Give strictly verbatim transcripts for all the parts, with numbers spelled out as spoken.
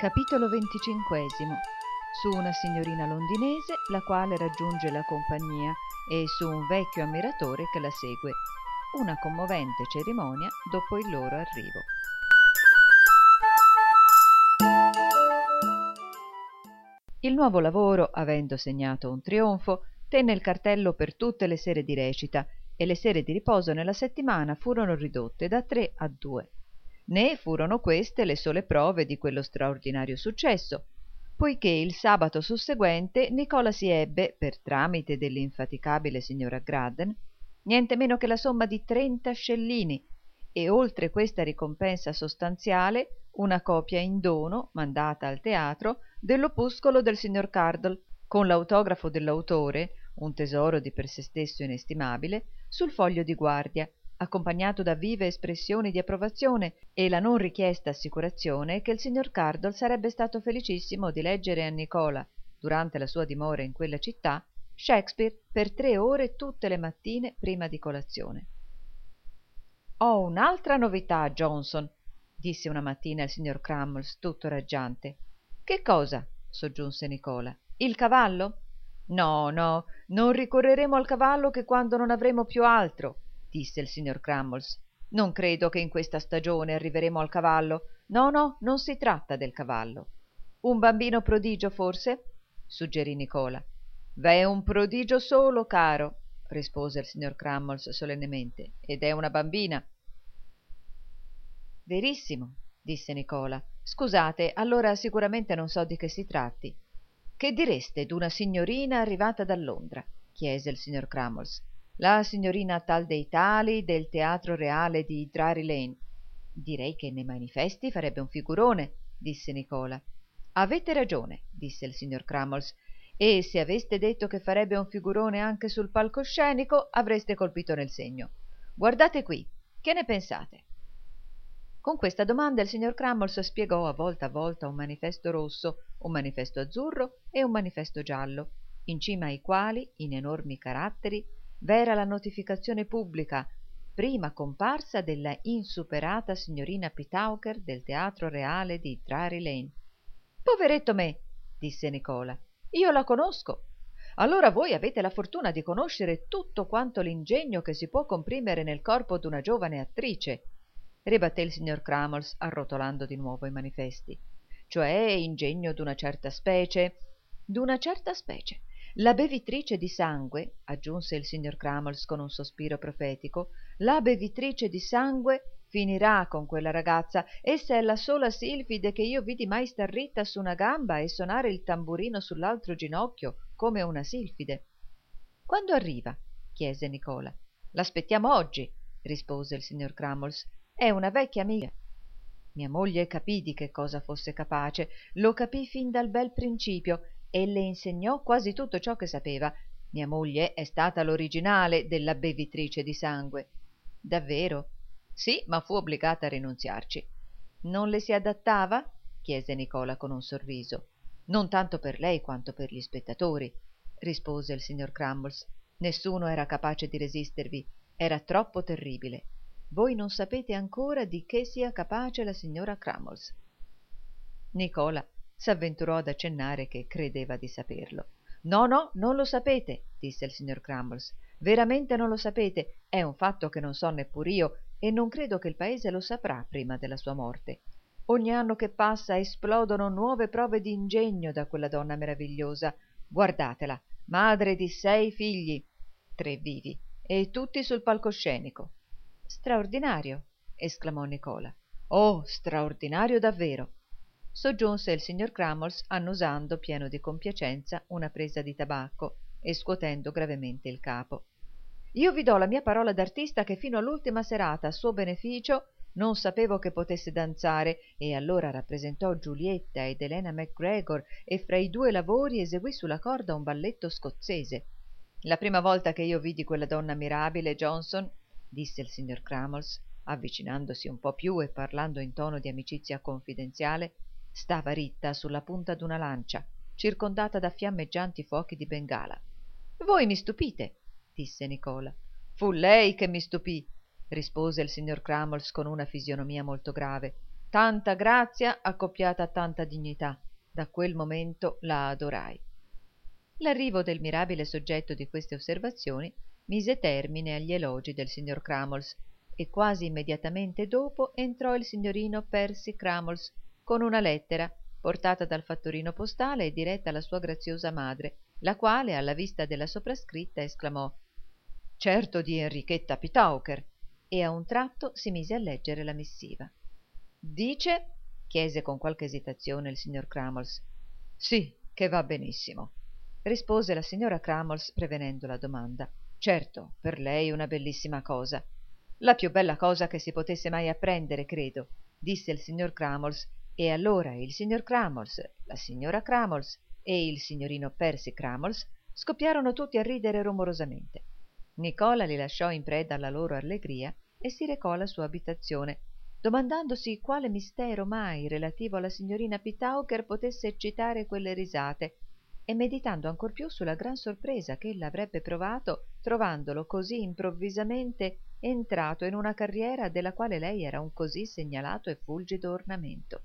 Capitolo venticinquesimo. Su una signorina londinese la quale raggiunge la compagnia e su un vecchio ammiratore che la segue. Una commovente cerimonia dopo il loro arrivo. Il nuovo lavoro, avendo segnato un trionfo, tenne il cartello per tutte le sere di recita e le sere di riposo nella settimana furono ridotte da tre a due. Né furono queste le sole prove di quello straordinario successo, poiché il sabato susseguente Nicola si ebbe, per tramite dell'infaticabile signora Graden, niente meno che la somma di trenta scellini e oltre questa ricompensa sostanziale una copia in dono, mandata al teatro, dell'opuscolo del signor Cardle, con l'autografo dell'autore, un tesoro di per sé stesso inestimabile, sul foglio di guardia, accompagnato da vive espressioni di approvazione e la non richiesta assicurazione che il signor Cardle sarebbe stato felicissimo di leggere a Nicola, durante la sua dimora in quella città, Shakespeare per tre ore tutte le mattine prima di colazione. «Ho un'altra novità, Johnson», disse una mattina il signor Crummies tutto raggiante. «Che cosa?» soggiunse Nicola. «Il cavallo?» «No, no, non ricorreremo al cavallo che quando non avremo più altro», disse il signor Crummies. «Non credo che in questa stagione arriveremo al cavallo. No, no, non si tratta del cavallo». «Un bambino prodigio, forse?» suggerì Nicola. «V'è un prodigio solo, caro», rispose il signor Crummies solennemente, «ed è una bambina». «Verissimo», disse Nicola. «Scusate, allora sicuramente non so di che si tratti». «Che direste d'una signorina arrivata da Londra?» chiese il signor Crummies. «La signorina tal dei tali del Teatro Reale di Drury Lane». «Direi che nei manifesti farebbe un figurone», disse Nicola. «Avete ragione», disse il signor Crummies, «e se aveste detto che farebbe un figurone anche sul palcoscenico avreste colpito nel segno. Guardate qui, che ne pensate?» Con questa domanda il signor Crummies spiegò a volta a volta un manifesto rosso, un manifesto azzurro e un manifesto giallo, in cima ai quali, in enormi caratteri, v'era la notificazione pubblica, prima comparsa della insuperata signorina Petauker del Teatro Reale di Drury Lane. «Poveretto me», disse Nicola, «io la conosco». «Allora voi avete la fortuna di conoscere tutto quanto l'ingegno che si può comprimere nel corpo d'una giovane attrice», ribatté il signor Crummies arrotolando di nuovo i manifesti. «Cioè ingegno d'una certa specie». «D'una certa specie. La bevitrice di sangue», aggiunse il signor Crummies con un sospiro profetico, «la bevitrice di sangue finirà con quella ragazza. Essa è la sola silfide che io vidi mai star ritta su una gamba e sonare il tamburino sull'altro ginocchio come una silfide». «Quando arriva?» chiese Nicola. «L'aspettiamo oggi», rispose il signor Crummies. «È una vecchia amica». Mia moglie capì di che cosa fosse capace, lo capì fin dal bel principio e le insegnò quasi tutto ciò che sapeva. Mia moglie è stata l'originale della bevitrice di sangue. «Davvero?» «Sì, ma fu obbligata a rinunziarci». «Non le si adattava?» chiese Nicola con un sorriso. «Non tanto per lei quanto per gli spettatori», rispose il signor Crummies. «Nessuno era capace di resistervi, era troppo terribile. Voi non sapete ancora di che sia capace la signora Crummies». Nicola s'avventurò ad accennare che credeva di saperlo. «No, no, non lo sapete», disse il signor Crummies. «Veramente non lo sapete. È un fatto che non so neppur io e non credo che il paese lo saprà prima della sua morte. Ogni anno che passa esplodono nuove prove di ingegno da quella donna meravigliosa. Guardatela, madre di sei figli, tre vivi, e tutti sul palcoscenico». «Straordinario», esclamò Nicola. «Oh, straordinario davvero», soggiunse il signor Crummies annusando, pieno di compiacenza, una presa di tabacco e scuotendo gravemente il capo. «Io vi do la mia parola d'artista che fino all'ultima serata a suo beneficio non sapevo che potesse danzare e allora rappresentò Giulietta ed Elena MacGregor e fra i due lavori eseguì sulla corda un balletto scozzese. La prima volta che io vidi quella donna mirabile, Johnson», disse il signor Crummies, avvicinandosi un po più e parlando in tono di amicizia confidenziale, stava ritta sulla punta d'una lancia, circondata da fiammeggianti fuochi di bengala. «Voi mi stupite», disse Nicola. «Fu lei che mi stupì», rispose il signor Crummies con una fisionomia molto grave. Tanta grazia accoppiata a tanta dignità. Da quel momento la adorai. L'arrivo del mirabile soggetto di queste osservazioni mise termine agli elogi del signor Crummles e quasi immediatamente dopo entrò il signorino Percy Crummles con una lettera portata dal fattorino postale e diretta alla sua graziosa madre, la quale alla vista della soprascritta esclamò «Certo di Enrichetta Petauker!» e a un tratto si mise a leggere la missiva. «Dice?» chiese con qualche esitazione il signor Crummles. «Sì, che va benissimo», rispose la signora Crummles prevenendo la domanda. «Certo, per lei una bellissima cosa. La più bella cosa che si potesse mai apprendere, credo», disse il signor Crummles, e allora il signor Crummles, la signora Crummles e il signorino Percy Crummles scoppiarono tutti a ridere rumorosamente. Nicola li lasciò in preda alla loro allegria e si recò alla sua abitazione, domandandosi quale mistero mai relativo alla signorina Petauker potesse eccitare quelle risate e meditando ancor più sulla gran sorpresa che ella avrebbe provato trovandolo così improvvisamente entrato in una carriera della quale lei era un così segnalato e fulgido ornamento.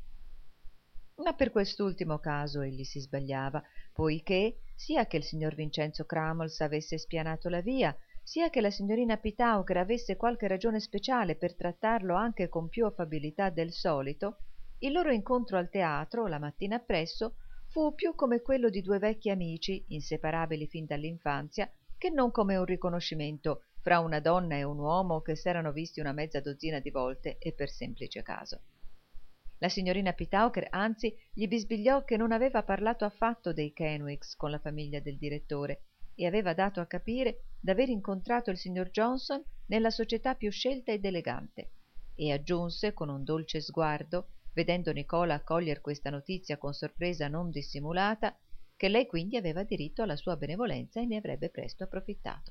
Ma per quest'ultimo caso egli si sbagliava, poiché sia che il signor Vincenzo Crummles avesse spianato la via, sia che la signorina Petauker avesse qualche ragione speciale per trattarlo anche con più affabilità del solito, il loro incontro al teatro, la mattina appresso, fu più come quello di due vecchi amici, inseparabili fin dall'infanzia, che non come un riconoscimento fra una donna e un uomo che s'erano visti una mezza dozzina di volte e per semplice caso. La signorina Petauker anzi gli bisbigliò che non aveva parlato affatto dei Kenwicks con la famiglia del direttore e aveva dato a capire d'aver incontrato il signor Johnson nella società più scelta ed elegante, e aggiunse con un dolce sguardo, vedendo Nicola accoglier questa notizia con sorpresa non dissimulata, che lei quindi aveva diritto alla sua benevolenza e ne avrebbe presto approfittato.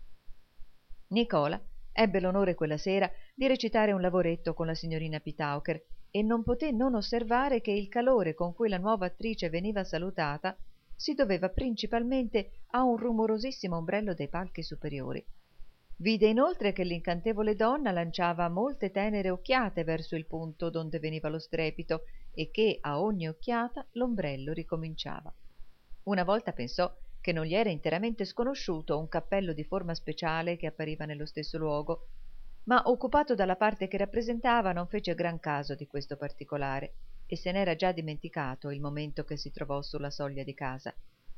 Nicola ebbe l'onore quella sera di recitare un lavoretto con la signorina Petauker e non poté non osservare che il calore con cui la nuova attrice veniva salutata si doveva principalmente a un rumorosissimo ombrello dei palchi superiori. Vide inoltre che l'incantevole donna lanciava molte tenere occhiate verso il punto donde veniva lo strepito e che a ogni occhiata l'ombrello ricominciava. Una volta pensò che non gli era interamente sconosciuto un cappello di forma speciale che appariva nello stesso luogo, ma occupato dalla parte che rappresentava non fece gran caso di questo particolare e se n'era già dimenticato il momento che si trovò sulla soglia di casa.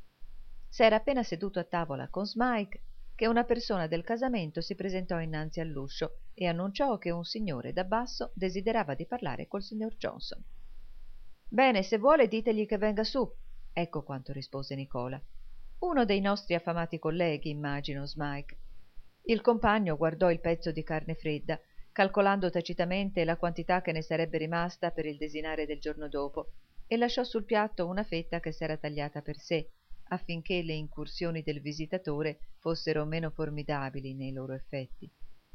S'era appena seduto a tavola con Smike che una persona del casamento si presentò innanzi all'uscio e annunciò che un signore da basso desiderava di parlare col signor Johnson. «Bene, se vuole ditegli che venga su», ecco quanto rispose Nicola. «Uno dei nostri affamati colleghi, immagino, Smike». Il compagno guardò il pezzo di carne fredda, calcolando tacitamente la quantità che ne sarebbe rimasta per il desinare del giorno dopo, e lasciò sul piatto una fetta che s'era tagliata per sé, affinché le incursioni del visitatore fossero meno formidabili nei loro effetti.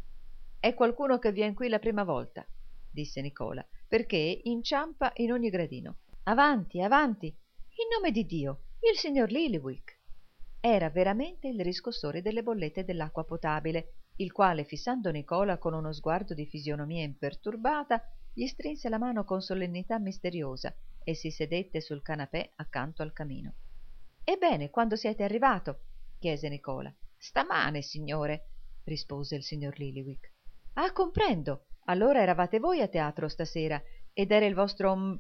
«È qualcuno che vien qui la prima volta», disse Nicola, «perché inciampa in ogni gradino. Avanti, avanti! In nome di Dio, il signor Lillywick!» Era veramente il riscossore delle bollette dell'acqua potabile, il quale, fissando Nicola con uno sguardo di fisionomia imperturbata, gli strinse la mano con solennità misteriosa e si sedette sul canapè accanto al camino. «Ebbene, quando siete arrivato?» chiese Nicola. «Stamane, signore», rispose il signor Lillywick. «Ah, comprendo. Allora eravate voi a teatro stasera ed era il vostro om...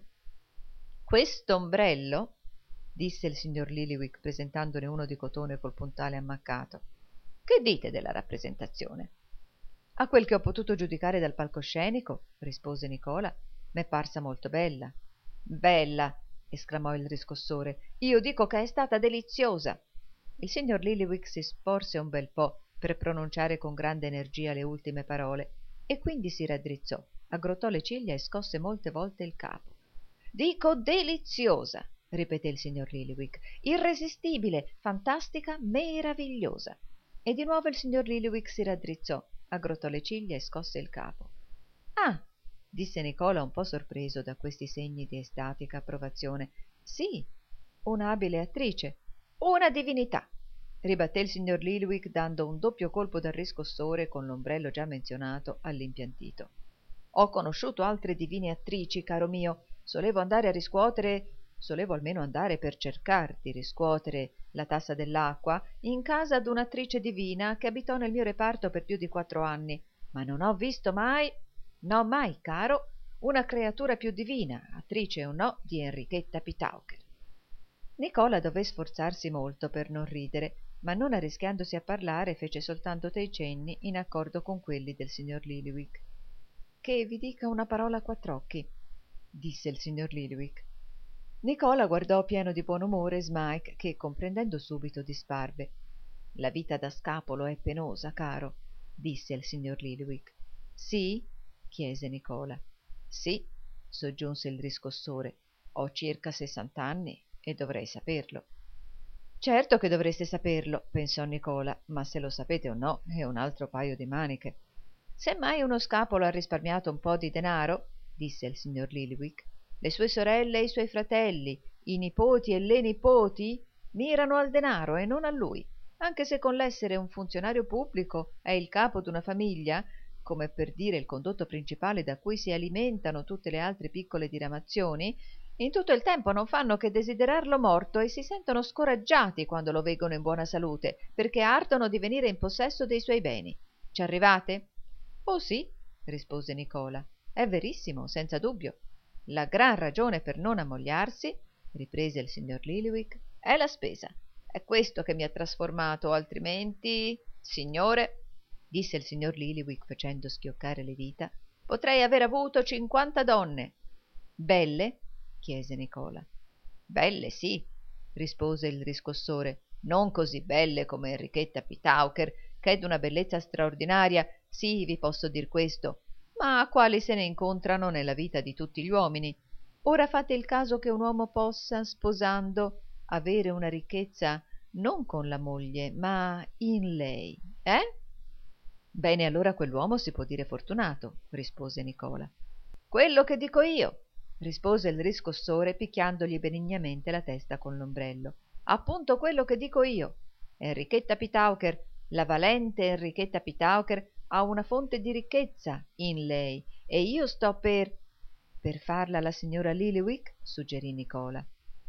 «Quest'ombrello?» disse il signor Lillywick presentandone uno di cotone col puntale ammaccato. «Che dite della rappresentazione?» «A quel che ho potuto giudicare dal palcoscenico», rispose Nicola, «m'è parsa molto bella». «Bella!» esclamò il riscossore. «Io dico che è stata deliziosa!» Il signor Lillywick si sporse un bel po' per pronunciare con grande energia le ultime parole e quindi si raddrizzò, aggrottò le ciglia e scosse molte volte il capo. «Dico deliziosa!» ripeté il signor Lillywick. «Irresistibile, fantastica, meravigliosa!» E di nuovo il signor Lillywick si raddrizzò, aggrottò le ciglia e scosse il capo. «Ah!» disse Nicola un po' sorpreso da questi segni di estatica approvazione. «Sì, un'abile attrice, una divinità!» ribatté il signor Lillywick dando un doppio colpo dal riscossore con l'ombrello già menzionato all'impiantito. Ho conosciuto altre divine attrici, caro mio. Solevo andare a riscuotere, solevo almeno andare per cercar di riscuotere la tassa dell'acqua in casa d'un'attrice divina che abitò nel mio reparto per più di quattro anni, ma non ho visto mai, no mai, caro, una creatura più divina, attrice o no, di Enrichetta Petauker. Nicola dové sforzarsi molto per non ridere, ma non arrischiandosi a parlare fece soltanto dei cenni in accordo con quelli del signor Lillyvick. «Che vi dica una parola a quattr'occhi», disse il signor Lillyvick. Nicola guardò pieno di buon umore Smike, che, comprendendo subito, disparve. «La vita da scapolo è penosa, caro», disse il signor Lillyvick. «Sì?» chiese Nicola. «Sì», soggiunse il riscossore. «Ho circa sessant'anni e dovrei saperlo». «Certo che dovreste saperlo», pensò Nicola, «ma se lo sapete o no è un altro paio di maniche». «Se mai uno scapolo ha risparmiato un po' di denaro», disse il signor Lillyvick, «le sue sorelle e i suoi fratelli, i nipoti e le nipoti mirano al denaro e non a lui, anche se con l'essere un funzionario pubblico è il capo d'una famiglia, come per dire il condotto principale da cui si alimentano tutte le altre piccole diramazioni, in tutto il tempo non fanno che desiderarlo morto e si sentono scoraggiati quando lo veggono in buona salute, perché ardono di venire in possesso dei suoi beni. Ci arrivate?» «Oh sì», rispose Nicola, «è verissimo, senza dubbio. La gran ragione per non ammogliarsi», riprese il signor Lillyvick, «è la spesa. È questo che mi ha trasformato, altrimenti, signore», disse il signor Lillyvick facendo schioccare le dita, «potrei aver avuto cinquanta donne». «Belle?» chiese Nicola. «Belle, sì», rispose il riscossore, «non così belle come Enrichetta Petauker, che è d'una bellezza straordinaria, sì, vi posso dir questo, ma quali se ne incontrano nella vita di tutti gli uomini. Ora fate il caso che un uomo possa, sposando, avere una ricchezza non con la moglie, ma in lei, eh?» «Bene, allora quell'uomo si può dire fortunato», rispose Nicola. «Quello che dico io», rispose il riscossore picchiandogli benignamente la testa con l'ombrello. «Appunto quello che dico io. Enrichetta Petauker, la valente Enrichetta Petauker, ha una fonte di ricchezza in lei e io sto per...» «Per farla la signora Lillyvick?» suggerì Nicola.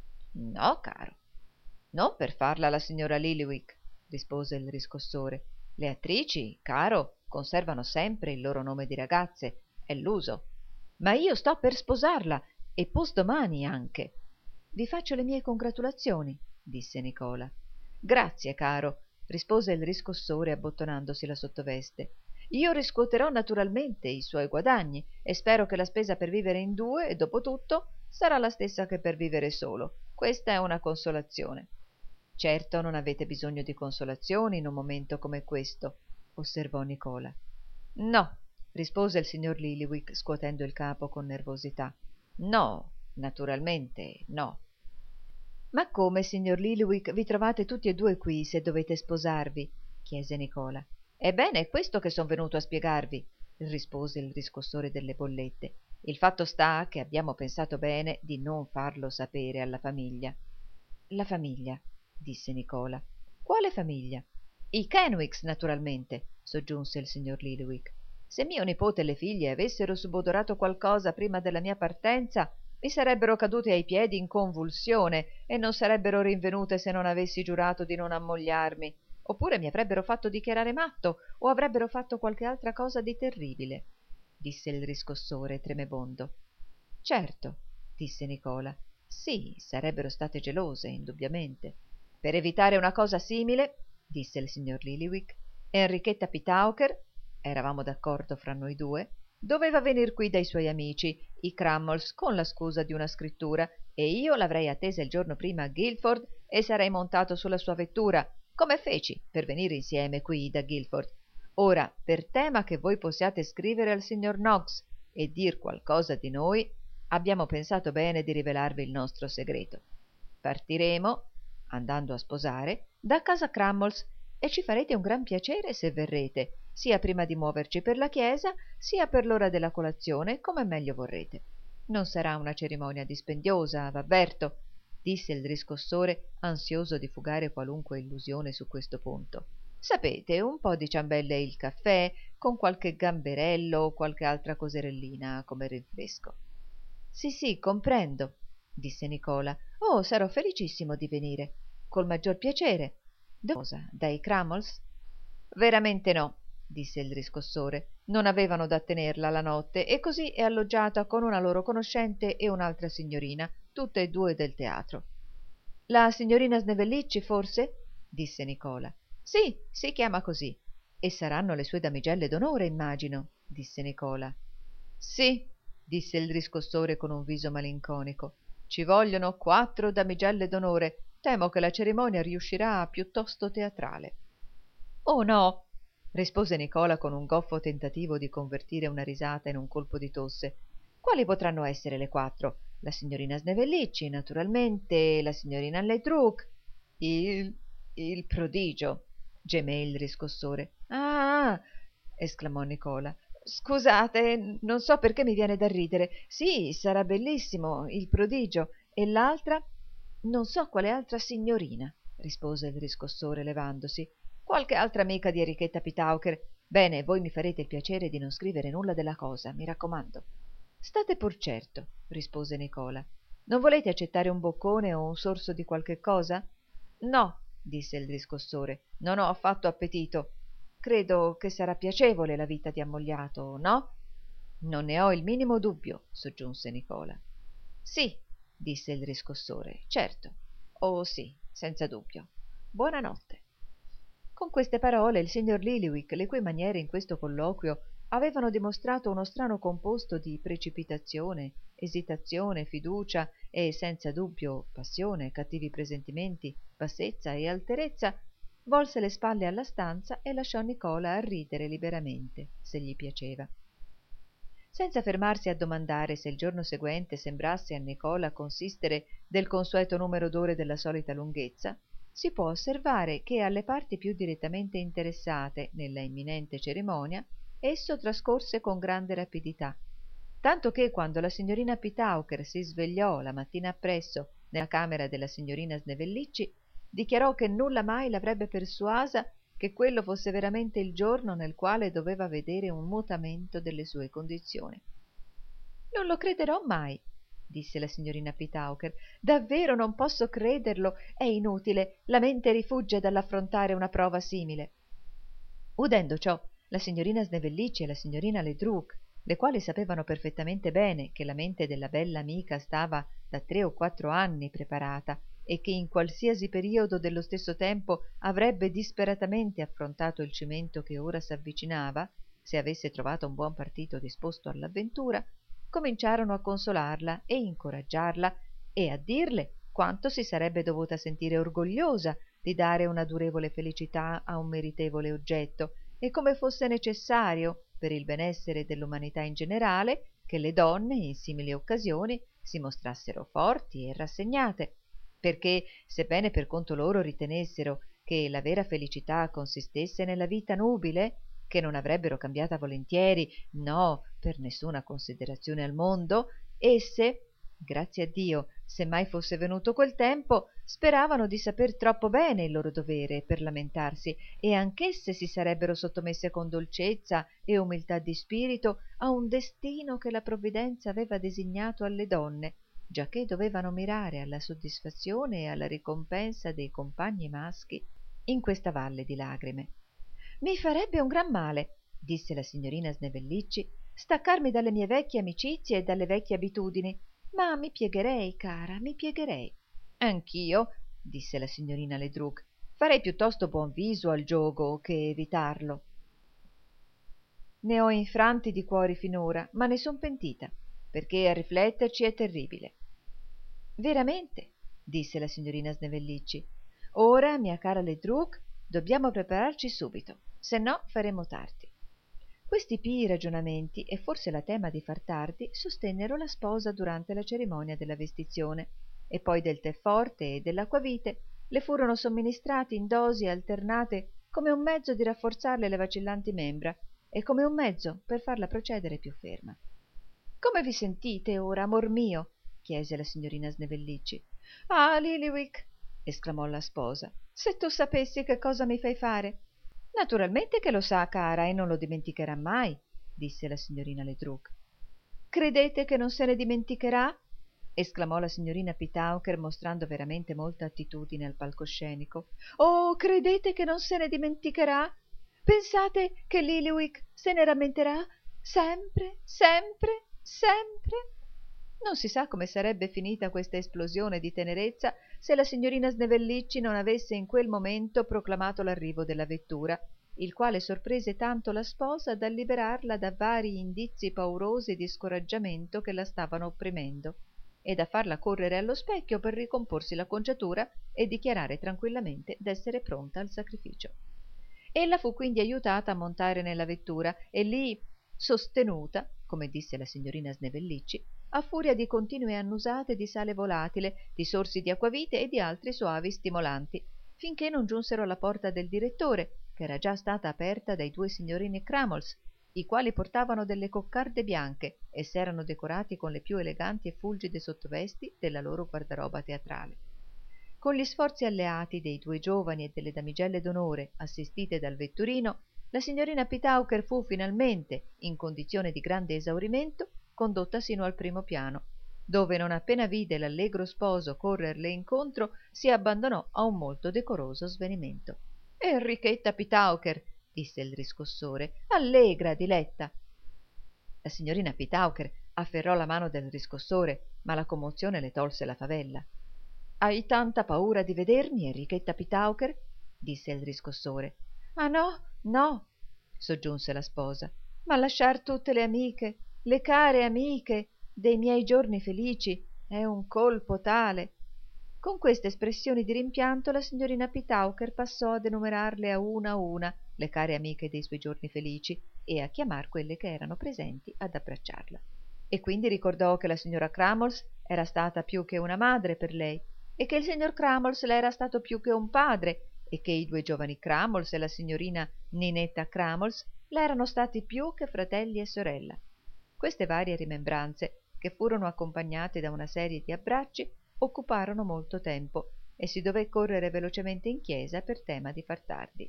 «No, caro, non per farla la signora Lillyvick», rispose il riscossore. «Le attrici, caro, conservano sempre il loro nome di ragazze, è l'uso. Ma io sto per sposarla, e posdomani anche». «Vi faccio le mie congratulazioni», disse Nicola. «Grazie, caro», rispose il riscossore abbottonandosi la sottoveste. «Io riscuoterò naturalmente i suoi guadagni e spero che la spesa per vivere in due, e dopo tutto, sarà la stessa che per vivere solo. Questa è una consolazione». «Certo non avete bisogno di consolazioni in un momento come questo», osservò Nicola. «No», rispose il signor Lillyvick scuotendo il capo con nervosità. «No, naturalmente no». «Ma come, signor Lillyvick, vi trovate tutti e due qui se dovete sposarvi?» chiese Nicola. «Ebbene, è questo che son venuto a spiegarvi», rispose il riscossore delle bollette. «Il fatto sta che abbiamo pensato bene di non farlo sapere alla famiglia». «La famiglia?» disse Nicola. «Quale famiglia?» «I Kenwicks, naturalmente», soggiunse il signor Lillyvick. «Se mio nipote e le figlie avessero subodorato qualcosa prima della mia partenza, mi sarebbero cadute ai piedi in convulsione e non sarebbero rinvenute se non avessi giurato di non ammogliarmi, oppure mi avrebbero fatto dichiarare matto o avrebbero fatto qualche altra cosa di terribile», disse il riscossore tremebondo. «Certo», disse Nicola, «sì, sarebbero state gelose, indubbiamente. Per evitare una cosa simile», disse il signor Lillyvick, «Enrichetta Petauker, eravamo d'accordo fra noi due, doveva venir qui dai suoi amici, i Crummles, con la scusa di una scrittura, e io l'avrei attesa il giorno prima a Guilford e sarei montato sulla sua vettura, come feci, per venire insieme qui da Guilford. Ora, per tema che voi possiate scrivere al signor Knox e dir qualcosa di noi, abbiamo pensato bene di rivelarvi il nostro segreto. Partiremo, andando a sposare, da casa Crummles e ci farete un gran piacere se verrete, sia prima di muoverci per la chiesa, sia per l'ora della colazione, come meglio vorrete. Non sarà una cerimonia dispendiosa, v'avverto», disse il riscossore, ansioso di fugare qualunque illusione su questo punto. Sapete, un po' di ciambelle e il caffè, con qualche gamberello o qualche altra coserellina come rinfresco. Sì, sì, comprendo, disse Nicola. Oh, sarò felicissimo di venire. Col maggior piacere. Da cosa? Dai Crammels? Veramente no, disse il riscossore. Non avevano da tenerla la notte e così è alloggiata con una loro conoscente e un'altra signorina, tutte e due del teatro. La signorina Snevellicci, forse? Disse Nicola. Sì, si chiama così. E saranno le sue damigelle d'onore, immagino, disse Nicola. Sì, disse il riscossore con un viso malinconico. Ci vogliono quattro damigelle d'onore. Temo che la cerimonia riuscirà piuttosto teatrale. Oh no, rispose Nicola con un goffo tentativo di convertire una risata in un colpo di tosse. Quali potranno essere le quattro? La signorina Snevellicci, naturalmente, la signorina Ledruc, il... il prodigio, gemé il riscossore. Ah, esclamò Nicola. Scusate, non so perché mi viene da ridere. Sì, sarà bellissimo, il prodigio. E l'altra? Non so quale altra signorina, rispose il riscossore levandosi. Qualche altra amica di Enrichetta Pitauker. Bene, voi mi farete il piacere di non scrivere nulla della cosa, mi raccomando. State pur certo, rispose Nicola. Non volete accettare un boccone o un sorso di qualche cosa? No, disse il riscossore, non ho affatto appetito. Credo che sarà piacevole la vita di ammogliato, no? Non ne ho il minimo dubbio, soggiunse Nicola. Sì, disse il riscossore, certo. Oh sì, senza dubbio. Buonanotte. Con queste parole il signor Lillywick, le cui maniere in questo colloquio avevano dimostrato uno strano composto di precipitazione, esitazione, fiducia e senza dubbio passione, cattivi presentimenti, bassezza e alterezza, volse le spalle alla stanza e lasciò Nicola a ridere liberamente, se gli piaceva. Senza fermarsi a domandare se il giorno seguente sembrasse a Nicola consistere del consueto numero d'ore della solita lunghezza, si può osservare che alle parti più direttamente interessate nella imminente cerimonia esso trascorse con grande rapidità, tanto che quando la signorina Pitauker si svegliò la mattina appresso nella camera della signorina Snevellicci, dichiarò che nulla mai l'avrebbe persuasa che quello fosse veramente il giorno nel quale doveva vedere un mutamento delle sue condizioni. Non lo crederò mai, disse la signorina Pitauker. Davvero non posso crederlo. È inutile, la mente rifugge dall'affrontare una prova simile. Udendo ciò, la signorina Snevellicci e la signorina Ledruc, le quali sapevano perfettamente bene che la mente della bella amica stava da tre o quattro anni preparata e che in qualsiasi periodo dello stesso tempo avrebbe disperatamente affrontato il cimento che ora s'avvicinava, se avesse trovato un buon partito disposto all'avventura, cominciarono a consolarla e incoraggiarla e a dirle quanto si sarebbe dovuta sentire orgogliosa di dare una durevole felicità a un meritevole oggetto e come fosse necessario, per il benessere dell'umanità in generale, che le donne in simili occasioni si mostrassero forti e rassegnate, perché, sebbene per conto loro ritenessero che la vera felicità consistesse nella vita nubile, che non avrebbero cambiata volentieri, no, per nessuna considerazione al mondo, esse, grazie a Dio, se mai fosse venuto quel tempo, speravano di saper troppo bene il loro dovere per lamentarsi e anch'esse si sarebbero sottomesse con dolcezza e umiltà di spirito a un destino che la provvidenza aveva designato alle donne, giacché dovevano mirare alla soddisfazione e alla ricompensa dei compagni maschi in questa valle di lagrime. Mi farebbe un gran male, disse la signorina Snevellicci, staccarmi dalle mie vecchie amicizie e dalle vecchie abitudini, ma mi piegherei, cara, mi piegherei. Anch'io, disse la signorina Ledruc, farei piuttosto buon viso al giogo che evitarlo. Ne ho infranti di cuori finora, ma ne son pentita, perché a rifletterci è terribile. Veramente, disse la signorina Snevellicci, ora, mia cara Ledruc, dobbiamo prepararci subito, se no faremo tardi. Questi pii ragionamenti e forse la tema di far tardi sostennero la sposa durante la cerimonia della vestizione e poi del tè forte e dell'acquavite le furono somministrati in dosi alternate come un mezzo di rafforzarle le vacillanti membra e come un mezzo per farla procedere più ferma. Come vi sentite ora, amor mio? Chiese la signorina Snevellicci. Ah, Lillywick, esclamò la sposa, se tu sapessi che cosa mi fai fare. Naturalmente che lo sa, cara, e non lo dimenticherà mai, disse la signorina Ledruc. Credete che non se ne dimenticherà? Esclamò la signorina Pitauker, mostrando veramente molta attitudine al palcoscenico. Oh, credete che non se ne dimenticherà? Pensate che Lilliwick se ne rammenterà sempre, sempre, sempre? Non si sa come sarebbe finita questa esplosione di tenerezza se la signorina Snevellicci non avesse in quel momento proclamato l'arrivo della vettura, il quale sorprese tanto la sposa da liberarla da vari indizi paurosi di scoraggiamento che la stavano opprimendo, e da farla correre allo specchio per ricomporsi la conciatura e dichiarare tranquillamente d'essere pronta al sacrificio. Ella fu quindi aiutata a montare nella vettura e lì sostenuta, come disse la signorina Snevellicci, a furia di continue annusate di sale volatile, di sorsi di acquavite e di altri soavi stimolanti, finché non giunsero alla porta del direttore, che era già stata aperta dai due signorini Cramols, i quali portavano delle coccarde bianche e s'erano decorati con le più eleganti e fulgide sottovesti della loro guardaroba teatrale. Con gli sforzi alleati dei due giovani e delle damigelle d'onore assistite dal vetturino, la signorina Pitauker fu finalmente, in condizione di grande esaurimento, condotta sino al primo piano, dove non appena vide l'allegro sposo correrle incontro si abbandonò a un molto decoroso svenimento. Enrichetta Pitauker, disse il riscossore, allegra, diletta. La signorina Pitauker afferrò la mano del riscossore, ma la commozione le tolse la favella. Hai tanta paura di vedermi, Enrichetta Pitauker? Disse il riscossore. Ah no, no, soggiunse la sposa, ma lasciar tutte le amiche, le care amiche dei miei giorni felici è un colpo tale. Con queste espressioni di rimpianto la signorina Pitauker passò ad enumerarle a una a una le care amiche dei suoi giorni felici e a chiamar quelle che erano presenti ad abbracciarla. E quindi ricordò che la signora Cramols era stata più che una madre per lei e che il signor Cramols le era stato più che un padre e che i due giovani Cramols e la signorina Ninetta Cramols le erano stati più che fratelli e sorella. Queste varie rimembranze, che furono accompagnate da una serie di abbracci, occuparono molto tempo e si dové correre velocemente in chiesa per tema di far tardi.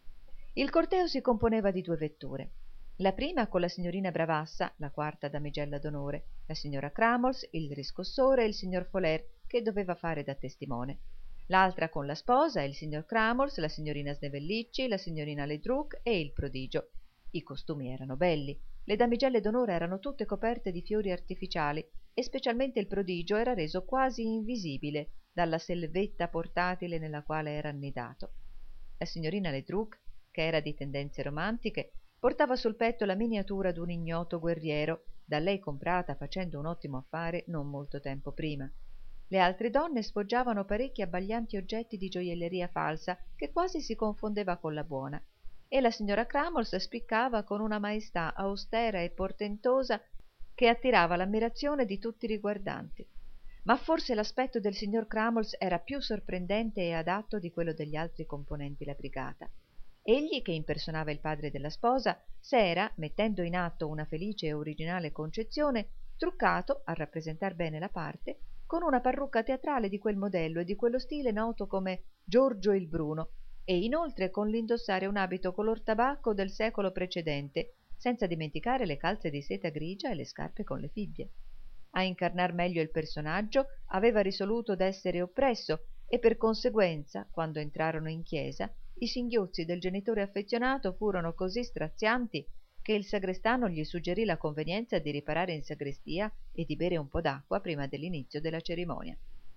Il corteo si componeva di due vetture. La prima con la signorina Bravassa, la quarta damigella d'onore, la signora Cramols, il riscossore e il signor Foller, che doveva fare da testimone. L'altra con la sposa, il signor Cramols, la signorina Snevellicci, la signorina Ledruc e il prodigio. I costumi erano belli, le damigelle d'onore erano tutte coperte di fiori artificiali e specialmente il prodigio era reso quasi invisibile dalla selvetta portatile nella quale era annidato. La signorina Ledruc, che era di tendenze romantiche, portava sul petto la miniatura d'un ignoto guerriero, da lei comprata facendo un ottimo affare non molto tempo prima. Le altre donne sfoggiavano parecchi abbaglianti oggetti di gioielleria falsa che quasi si confondeva con la buona, e la signora Cramols spiccava con una maestà austera e portentosa che attirava l'ammirazione di tutti i riguardanti. Ma forse l'aspetto del signor Cramols era più sorprendente e adatto di quello degli altri componenti la brigata. Egli, che impersonava il padre della sposa, s'era, mettendo in atto una felice e originale concezione, truccato, a rappresentar bene la parte, con una parrucca teatrale di quel modello e di quello stile noto come Giorgio il Bruno, e inoltre con l'indossare un abito color tabacco del secolo precedente, senza dimenticare le calze di seta grigia e le scarpe con le fibbie. A incarnar meglio il personaggio aveva risoluto d'essere oppresso e per conseguenza, quando entrarono in chiesa, i singhiozzi del genitore affezionato furono così strazianti che il sagrestano gli suggerì la convenienza di riparare in sagrestia e di bere un po' d'acqua prima dell'inizio della cerimonia.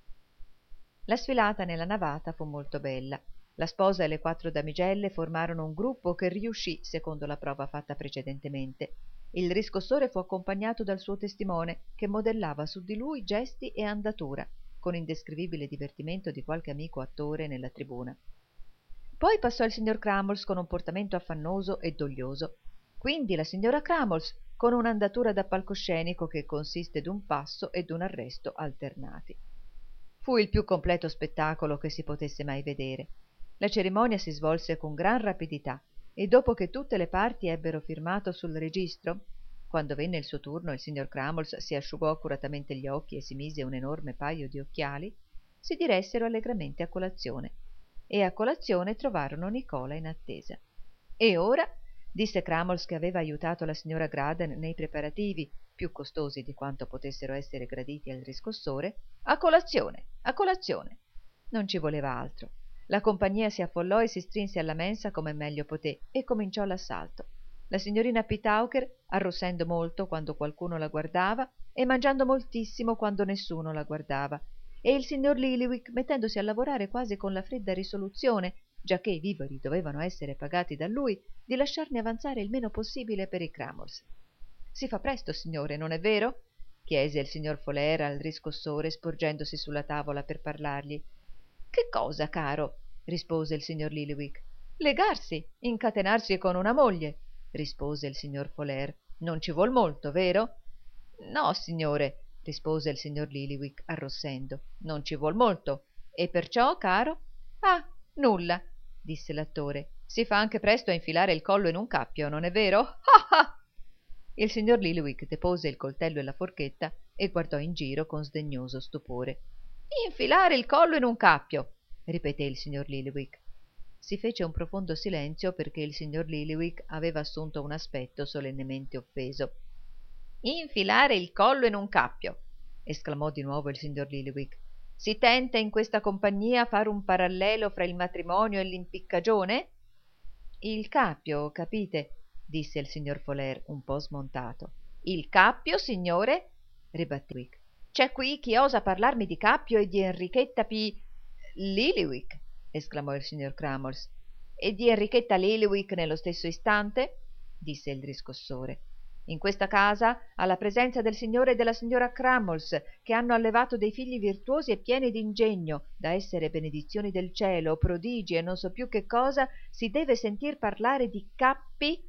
La sfilata nella navata fu molto bella. La sposa e le quattro damigelle formarono un gruppo che riuscì secondo la prova fatta precedentemente. Il riscossore fu accompagnato dal suo testimone, che modellava su di lui gesti e andatura, con indescrivibile divertimento di qualche amico attore nella tribuna. Poi passò il signor Cramols con un portamento affannoso e doglioso, quindi la signora Cramols con un'andatura da palcoscenico che consiste d'un passo e d'un arresto alternati. Fu il più completo spettacolo che si potesse mai vedere. La cerimonia si svolse con gran rapidità e dopo che tutte le parti ebbero firmato sul registro, quando venne il suo turno il signor Cramols si asciugò accuratamente gli occhi e si mise un enorme paio di occhiali, si diressero allegramente a colazione e a colazione trovarono Nicola in attesa. E ora, disse Cramolls, che aveva aiutato la signora Graden nei preparativi, più costosi di quanto potessero essere graditi al riscossore, a colazione, a colazione. Non ci voleva altro. La compagnia si affollò e si strinse alla mensa come meglio poté e cominciò l'assalto. La signorina Petauker arrossendo molto quando qualcuno la guardava e mangiando moltissimo quando nessuno la guardava, e il signor Lillyvick mettendosi a lavorare quasi con la fredda risoluzione, giacché i viveri dovevano essere pagati da lui, di lasciarne avanzare il meno possibile per i Cramolls. Si fa presto, signore, non è vero? Chiese il signor Foller al riscossore, sporgendosi sulla tavola per parlargli. Che cosa, caro? Rispose il signor Lillyvick. Legarsi, incatenarsi con una moglie, rispose il signor Foller. Non ci vuol molto, vero? No, signore, rispose il signor Lillyvick, arrossendo. Non ci vuol molto. E perciò, caro? Ah, nulla, disse l'attore. Si fa anche presto a infilare il collo in un cappio, non è vero? Ah ah! Il signor Lillyvick depose il coltello e la forchetta e guardò in giro con sdegnoso stupore. Infilare il collo in un cappio, ripeté il signor Lillyvick. Si fece un profondo silenzio perché il signor Lillyvick aveva assunto un aspetto solennemente offeso. Infilare il collo in un cappio, esclamò di nuovo il signor Lillyvick. Si tenta in questa compagnia a fare un parallelo fra il matrimonio e l'impiccagione? Il cappio, capite, disse il signor Foller un po' smontato. Il cappio, signore? ribatté Wick. C'è qui chi osa parlarmi di cappio e di Enrichetta P. Lillyvick, esclamò il signor Cramolls. E di Enrichetta Lillyvick nello stesso istante? Disse il riscossore. In questa casa, alla presenza del signore e della signora Cramolls, che hanno allevato dei figli virtuosi e pieni d'ingegno, da essere benedizioni del cielo, prodigi e non so più che cosa, si deve sentir parlare di cappi?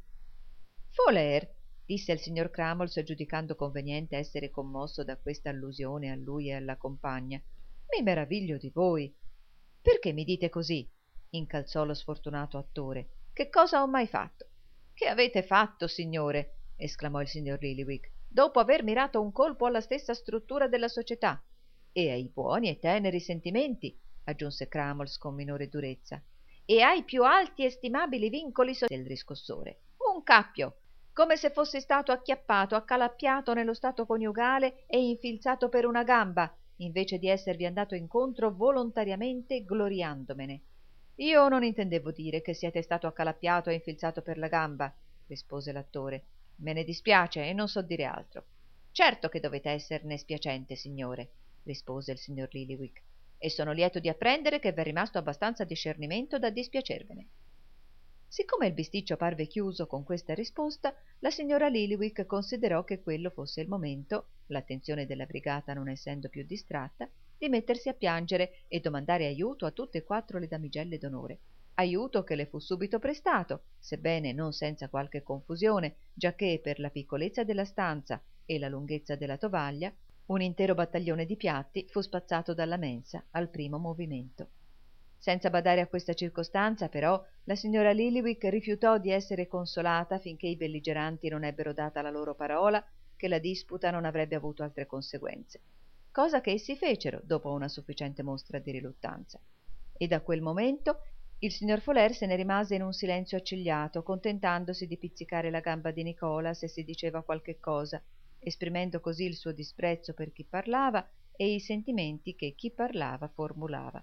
Foller, disse il signor Cramolls, giudicando conveniente essere commosso da questa allusione a lui e alla compagna. Mi meraviglio di voi. Perché mi dite così? Incalzò lo sfortunato attore. Che cosa ho mai fatto? Che avete fatto, signore? Esclamò il signor Lillyvick, dopo aver mirato un colpo alla stessa struttura della società e ai buoni e teneri sentimenti, aggiunse Cramolls con minore durezza, e ai più alti e stimabili vincoli sociali del riscossore. Un cappio, come se fosse stato acchiappato, accalappiato nello stato coniugale e infilzato per una gamba, invece di esservi andato incontro volontariamente gloriandomene. Io non intendevo dire che siete stato accalappiato e infilzato per la gamba, rispose l'attore. Me ne dispiace e non so dire altro. Certo che dovete esserne spiacente, signore, rispose il signor Lillyvick, e sono lieto di apprendere che v'è rimasto abbastanza discernimento da dispiacervene. Siccome il bisticcio parve chiuso con questa risposta, la signora Lillyvick considerò che quello fosse il momento, l'attenzione della brigata non essendo più distratta, di mettersi a piangere e domandare aiuto a tutte e quattro le damigelle d'onore. Aiuto che le fu subito prestato, sebbene non senza qualche confusione, giacché per la piccolezza della stanza e la lunghezza della tovaglia, un intero battaglione di piatti fu spazzato dalla mensa al primo movimento. Senza badare a questa circostanza, però, la signora Lillyvick rifiutò di essere consolata finché i belligeranti non ebbero data la loro parola che la disputa non avrebbe avuto altre conseguenze, cosa che essi fecero dopo una sufficiente mostra di riluttanza. E da quel momento il signor Foller se ne rimase in un silenzio accigliato, contentandosi di pizzicare la gamba di Nicola se si diceva qualche cosa, esprimendo così il suo disprezzo per chi parlava e i sentimenti che chi parlava formulava.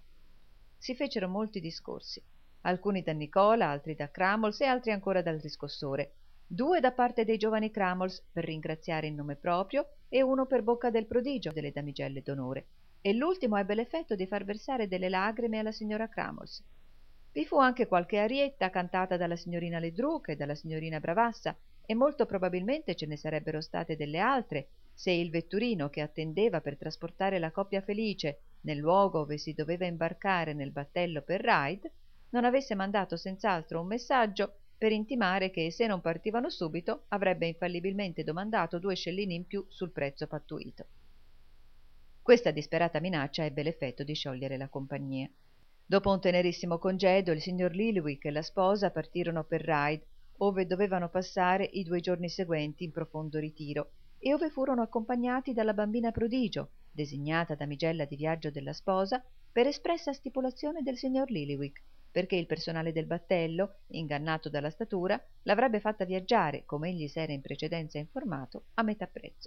Si fecero molti discorsi, alcuni da Nicola, altri da Cramolls e altri ancora dal riscossore, due da parte dei giovani Cramolls per ringraziare in nome proprio e uno per bocca del prodigio delle damigelle d'onore, e l'ultimo ebbe l'effetto di far versare delle lagrime alla signora Cramolls. Vi fu anche qualche arietta cantata dalla signorina Ledruc e dalla signorina Bravassa, e molto probabilmente ce ne sarebbero state delle altre se il vetturino che attendeva per trasportare la coppia felice nel luogo ove si doveva imbarcare nel battello per Ryde non avesse mandato senz'altro un messaggio per intimare che se non partivano subito avrebbe infallibilmente domandato due scellini in più sul prezzo pattuito. Questa disperata minaccia ebbe l'effetto di sciogliere la compagnia. Dopo un tenerissimo congedo, il signor Lillyvick e la sposa partirono per Ryde, ove dovevano passare i due giorni seguenti in profondo ritiro, e ove furono accompagnati dalla bambina prodigio, designata damigella di viaggio della sposa, per espressa stipulazione del signor Lillyvick, perché il personale del battello, ingannato dalla statura, l'avrebbe fatta viaggiare, come egli s'era in precedenza informato, a metà prezzo.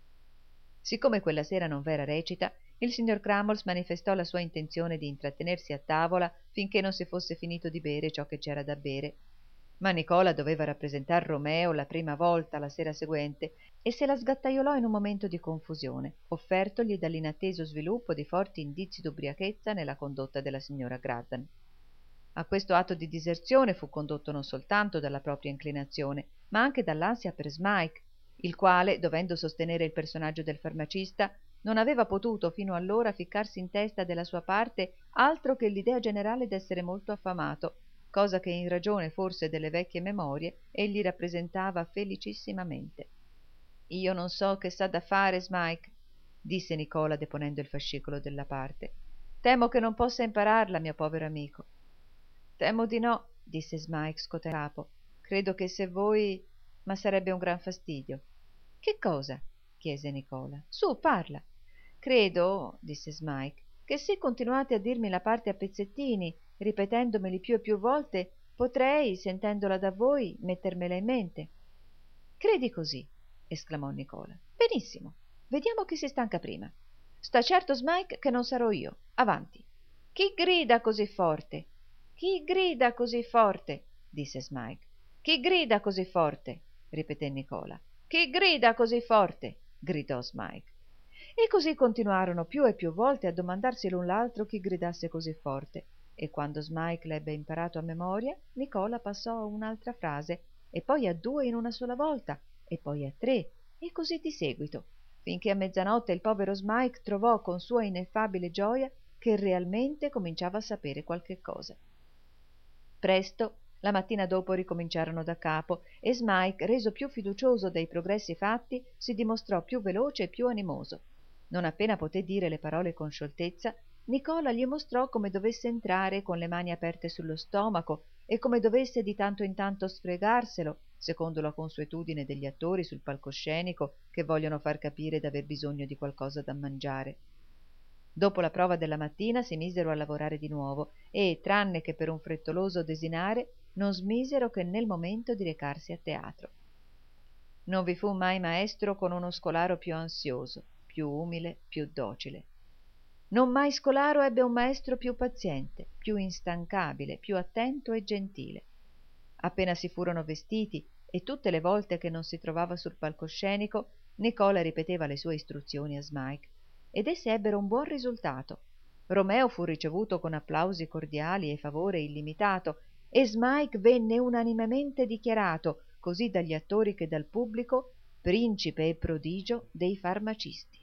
Siccome quella sera non v'era recita, il signor Cramolls manifestò la sua intenzione di intrattenersi a tavola finché non si fosse finito di bere ciò che c'era da bere. Ma Nicola doveva rappresentar Romeo la prima volta la sera seguente e se la sgattaiolò in un momento di confusione, offertogli dall'inatteso sviluppo di forti indizi d'ubriachezza nella condotta della signora Graddan. A questo atto di diserzione fu condotto non soltanto dalla propria inclinazione, ma anche dall'ansia per Smike, il quale, dovendo sostenere il personaggio del farmacista, non aveva potuto fino allora ficcarsi in testa della sua parte altro che l'idea generale d'essere molto affamato, cosa che in ragione forse delle vecchie memorie egli rappresentava felicissimamente. «Io non so che s'ha da fare, Smike», disse Nicola deponendo il fascicolo della parte. «Temo che non possa impararla, mio povero amico». «Temo di no», disse Smike scotecapo. «Credo che se voi... ma sarebbe un gran fastidio». «Che cosa?» chiese Nicola. «Su, parla». «Credo», disse Smike, «che se continuate a dirmi la parte a pezzettini, ripetendomeli più e più volte, potrei, sentendola da voi, mettermela in mente». «Credi così?» esclamò Nicola. «Benissimo. Vediamo chi si stanca prima. Sta certo, Smike, che non sarò io. Avanti». «Chi grida così forte?» «Chi grida così forte?» disse Smike. «Chi grida così forte?» ripeté Nicola. «Chi grida così forte?» gridò Smike. E così continuarono più e più volte a domandarsi l'un l'altro chi gridasse così forte, e quando Smike l'ebbe imparato a memoria, Nicola passò a un'altra frase, e poi a due in una sola volta, e poi a tre, e così di seguito, finché a mezzanotte il povero Smike trovò con sua ineffabile gioia che realmente cominciava a sapere qualche cosa. Presto, la mattina dopo, ricominciarono da capo e Smike, reso più fiducioso dei progressi fatti, si dimostrò più veloce e più animoso. Non appena poté dire le parole con scioltezza, Nicola gli mostrò come dovesse entrare con le mani aperte sullo stomaco e come dovesse di tanto in tanto sfregarselo, secondo la consuetudine degli attori sul palcoscenico che vogliono far capire d'aver bisogno di qualcosa da mangiare. Dopo la prova della mattina si misero a lavorare di nuovo e, tranne che per un frettoloso desinare, non smisero che nel momento di recarsi a teatro. Non vi fu mai maestro con uno scolaro più ansioso, più umile, più docile. Non mai scolaro ebbe un maestro più paziente, più instancabile, più attento e gentile. Appena si furono vestiti e tutte le volte che non si trovava sul palcoscenico, Nicola ripeteva le sue istruzioni a Smike, ed esse ebbero un buon risultato. Romeo fu ricevuto con applausi cordiali e favore illimitato, e Smike venne unanimemente dichiarato, così dagli attori che dal pubblico, principe e prodigio dei farmacisti.